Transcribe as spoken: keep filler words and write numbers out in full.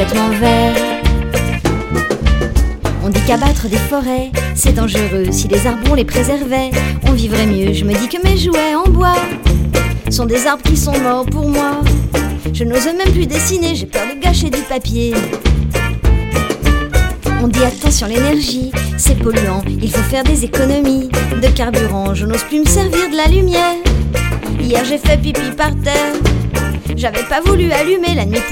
complètement vert. On dit qu'abattre des forêts, c'est dangereux. Si les arbres on les préservait, on vivrait mieux. Je me dis que mes jouets en bois sont des arbres qui sont morts pour moi. Je n'ose même plus dessiner, j'ai peur de gâcher du papier. On dit attention l'énergie, c'est polluant, il faut faire des économies de carburant. Je n'ose plus me servir de la lumière. Hier j'ai fait pipi par terre, j'avais pas voulu allumer la nuit.